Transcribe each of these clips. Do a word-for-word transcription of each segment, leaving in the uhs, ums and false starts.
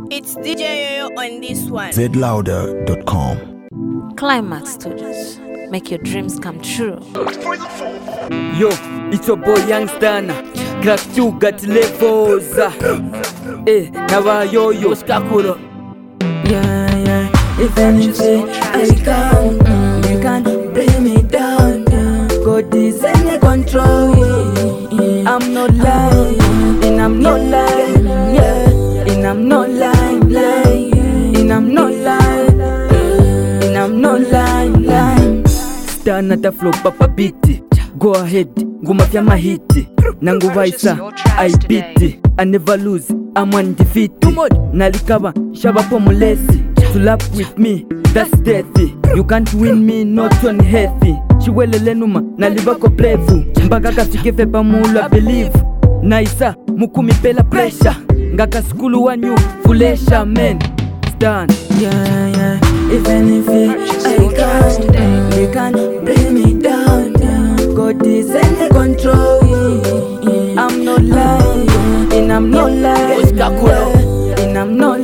It's D J Yoyo on this one. Z louder dot com. Climax Studios. Make your dreams come true. Yo, it's your boy Youngster. Crack two got levels. Eh, now yo yo skakuro. Yeah, yeah. If anything I can, mm, you can bring me down. Yeah. God is in control. Yeah. I'm not lying, and I'm not lying. Yeah, and I'm not lying, lying. And I'm not lying, and I'm not lying, lying. Stand at the floor, papa beat it. Go ahead, go mafia my hit. Nangu vaisa, I beat it. I never lose, I'm undefeated. Nalikaba, shaba pomulesi. To lap with me, that's deathy. You can't win me, not on healthy. Chiwelele numa, nalibako plevu. Mbaga kasikefe pamula believe. Naisa, mukumi pela pressure. Ngaka skulu wanyu, fulesha men. Stand. Yeah, yeah. If anything I can, mm, they can bring me down. Yeah. God is in control. Yeah. I'm not lying, and I'm not lying. Yeah. And I'm not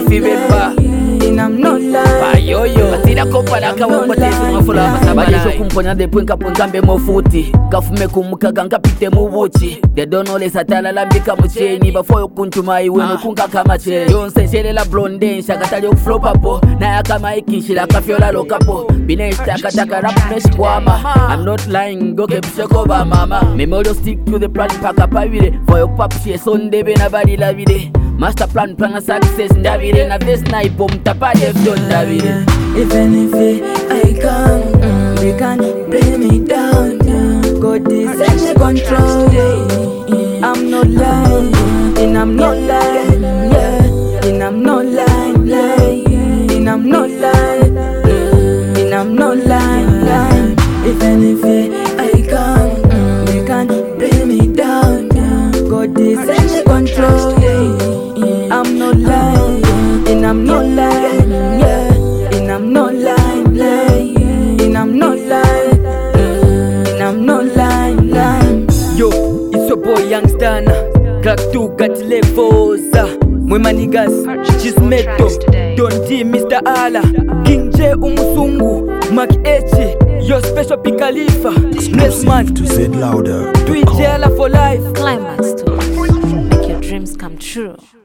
lying. And I'm not lying. Yo yo, batira kopala kawopotezi mafula masabala kumponya de pwenka ponzambe mofuti gafume kumukaga ngapite mu buchi de donole satala lambika mucheni before yokuntuma iwe mukunga kama che yonse shelela blonde shakatali okuflow papo na yakama ikishira kafyola lokapo binesta kataka rap mesh kwama. I'm not lying, go kepsheko ba mama memolo stick to the plan paka pavile for your pap she sonde bena bali la vide master plan plan success ndavire na best na ipo mtapade fyo ndavire. If anything I can, mm, they can bring me down. Yeah. God is in control. Yeah. I'm not lying, and I'm not lying. Yeah. And I'm not lying, lying. And I'm not lying, and I'm not lying, lying. If anything I can, mm, they can bring me down. Yeah. God is in control. Yeah. I'm not lying, and I'm not lying. Yeah. And I'm not lying, lying. And I'm not lying, and I'm not lying, lying. Yo, it's your boy Youngster. Crack two got levels. Mwema niggas, Chismeto, Don T, Mister Ala, King J Umusungu, Mac Echi, your special Pikalifa, Exclusive to Z louder dot com. Twitch for life. Climax Studios. Make your dreams come true.